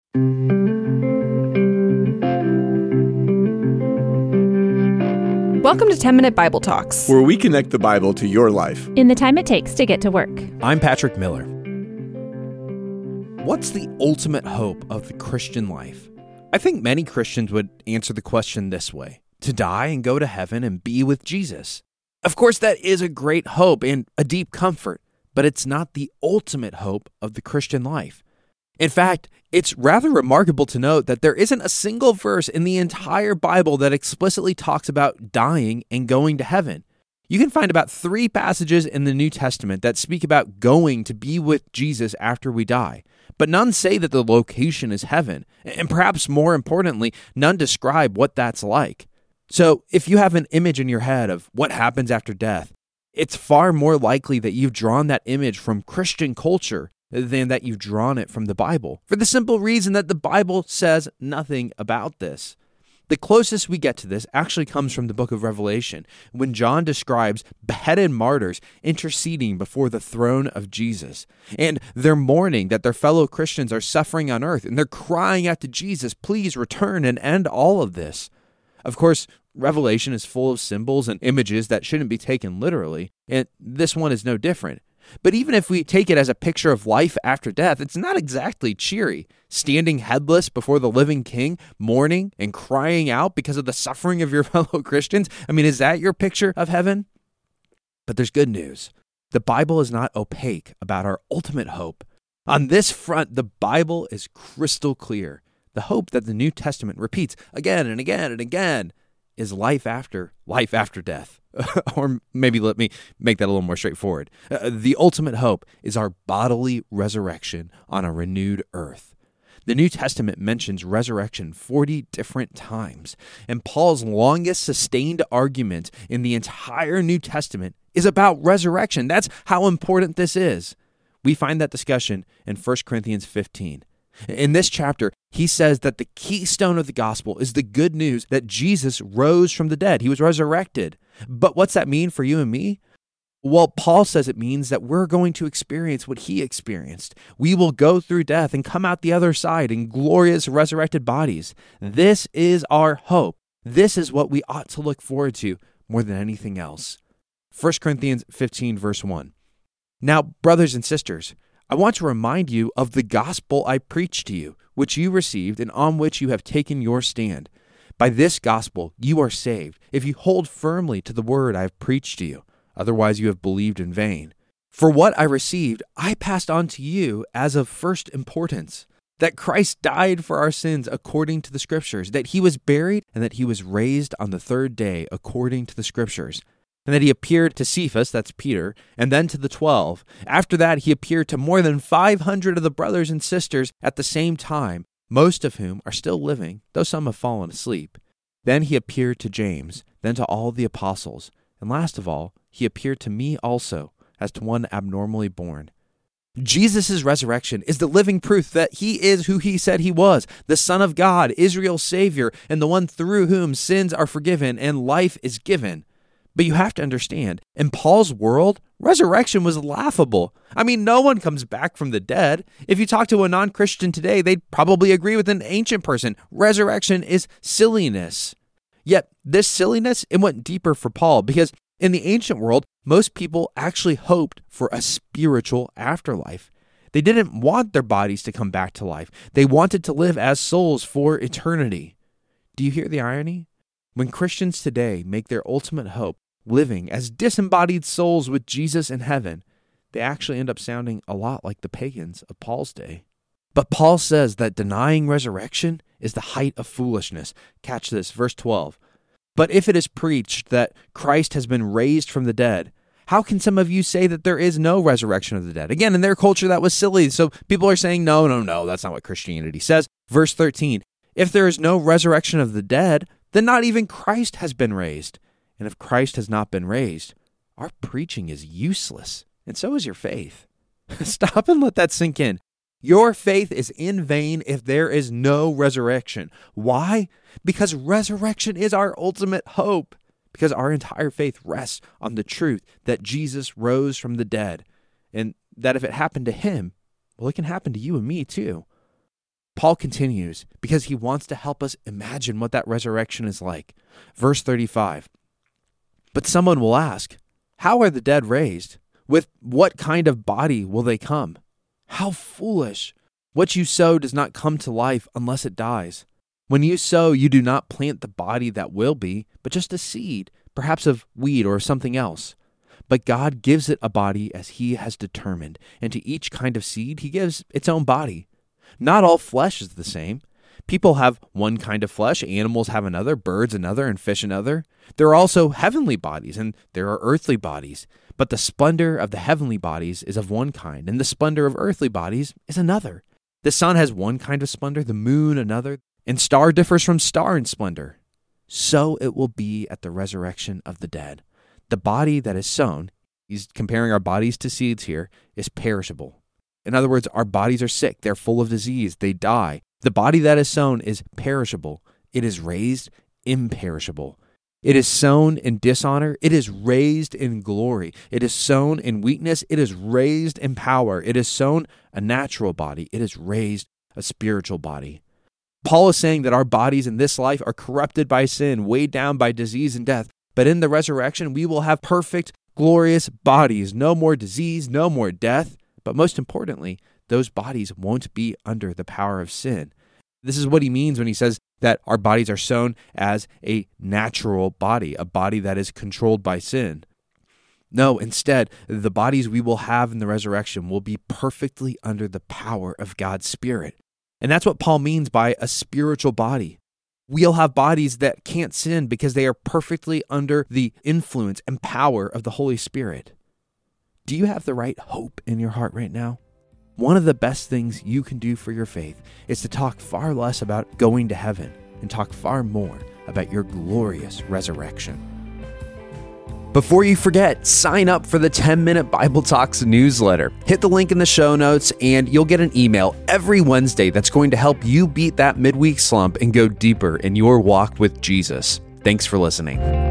Welcome to 10-Minute Bible Talks, where we connect the Bible to your life in the time it takes to get to work. I'm Patrick Miller. What's the ultimate hope of the Christian life? I think many Christians would answer the question this way: to die and go to heaven and be with Jesus. Of course, that is a great hope and a deep comfort, but it's not the ultimate hope of the Christian life. In fact, it's rather remarkable to note that there isn't a single verse in the entire Bible that explicitly talks about dying and going to heaven. You can find about 3 passages in the New Testament that speak about going to be with Jesus after we die, but none say that the location is heaven, and perhaps more importantly, none describe what that's like. So if you have an image in your head of what happens after death, it's far more likely that you've drawn that image from Christian culture than that you've drawn it from the Bible, for the simple reason that the Bible says nothing about this. The closest we get to this actually comes from the book of Revelation, when John describes beheaded martyrs interceding before the throne of Jesus. And they're mourning that their fellow Christians are suffering on earth, and they're crying out to Jesus, please return and end all of this. Of course, Revelation is full of symbols and images that shouldn't be taken literally, and this one is no different. But even if we take it as a picture of life after death, it's not exactly cheery. Standing headless before the living King, mourning and crying out because of the suffering of your fellow Christians. I mean, is that your picture of heaven? But there's good news. The Bible is not opaque about our ultimate hope. On this front, the Bible is crystal clear. The hope that the New Testament repeats again and again and again is life after death. Or maybe let me make that a little more straightforward. The ultimate hope is our bodily resurrection on a renewed earth. The New Testament mentions resurrection 40 different times, and Paul's longest sustained argument in the entire New Testament is about resurrection. That's how important this is. We find that discussion in 1 Corinthians 15. In this chapter, he says that the keystone of the gospel is the good news that Jesus rose from the dead. He was resurrected. But what's that mean for you and me? Well, Paul says it means that we're going to experience what he experienced. We will go through death and come out the other side in glorious resurrected bodies. This is our hope. This is what we ought to look forward to more than anything else. 1 Corinthians 15, verse 1. Now, brothers and sisters, I want to remind you of the gospel I preached to you, which you received and on which you have taken your stand. By this gospel you are saved, if you hold firmly to the word I have preached to you. Otherwise you have believed in vain. For what I received, I passed on to you as of first importance, that Christ died for our sins according to the Scriptures, that he was buried, and that he was raised on the 3rd day according to the Scriptures. And that he appeared to Cephas, that's Peter, and then to the 12. After that, he appeared to more than 500 of the brothers and sisters at the same time, most of whom are still living, though some have fallen asleep. Then he appeared to James, then to all the apostles. And last of all, he appeared to me also, as to one abnormally born. Jesus' resurrection is the living proof that he is who he said he was, the Son of God, Israel's Savior, and the one through whom sins are forgiven and life is given. But you have to understand, in Paul's world, resurrection was laughable. I mean, no one comes back from the dead. If you talk to a non-Christian today, they'd probably agree with an ancient person. Resurrection is silliness. Yet, this silliness, it went deeper for Paul, because in the ancient world, most people actually hoped for a spiritual afterlife. They didn't want their bodies to come back to life. They wanted to live as souls for eternity. Do you hear the irony? When Christians today make their ultimate hope living as disembodied souls with Jesus in heaven, they actually end up sounding a lot like the pagans of Paul's day. But Paul says that denying resurrection is the height of foolishness. Catch this, verse 12. But if it is preached that Christ has been raised from the dead, how can some of you say that there is no resurrection of the dead? Again, in their culture, that was silly. So people are saying, no, that's not what Christianity says. Verse 13, if there is no resurrection of the dead, then not even Christ has been raised. And if Christ has not been raised, our preaching is useless, and so is your faith. Stop and let that sink in. Your faith is in vain if there is no resurrection. Why? Because resurrection is our ultimate hope. Because our entire faith rests on the truth that Jesus rose from the dead, and that if it happened to him, well, it can happen to you and me too. Paul continues because he wants to help us imagine what that resurrection is like. Verse 35. But someone will ask, how are the dead raised? With what kind of body will they come? How foolish! What you sow does not come to life unless it dies. When you sow, you do not plant the body that will be, but just a seed, perhaps of wheat or something else. But God gives it a body as he has determined, and to each kind of seed he gives its own body. Not all flesh is the same. People have one kind of flesh, animals have another, birds another, and fish another. There are also heavenly bodies, and there are earthly bodies. But the splendor of the heavenly bodies is of one kind, and the splendor of earthly bodies is another. The sun has one kind of splendor, the moon another, and star differs from star in splendor. So it will be at the resurrection of the dead. The body that is sown, he's comparing our bodies to seeds here, is perishable. In other words, our bodies are sick, they're full of disease, they die. The body that is sown is perishable. It is raised imperishable. It is sown in dishonor. It is raised in glory. It is sown in weakness. It is raised in power. It is sown a natural body. It is raised a spiritual body. Paul is saying that our bodies in this life are corrupted by sin, weighed down by disease and death. But in the resurrection, we will have perfect, glorious bodies. No more disease, no more death. But most importantly, those bodies won't be under the power of sin. This is what he means when he says that our bodies are sown as a natural body, a body that is controlled by sin. No, instead, the bodies we will have in the resurrection will be perfectly under the power of God's Spirit. And that's what Paul means by a spiritual body. We'll have bodies that can't sin because they are perfectly under the influence and power of the Holy Spirit. Do you have the right hope in your heart right now? One of the best things you can do for your faith is to talk far less about going to heaven and talk far more about your glorious resurrection. Before you forget, sign up for the 10-Minute Bible Talks newsletter. Hit the link in the show notes and you'll get an email every Wednesday that's going to help you beat that midweek slump and go deeper in your walk with Jesus. Thanks for listening.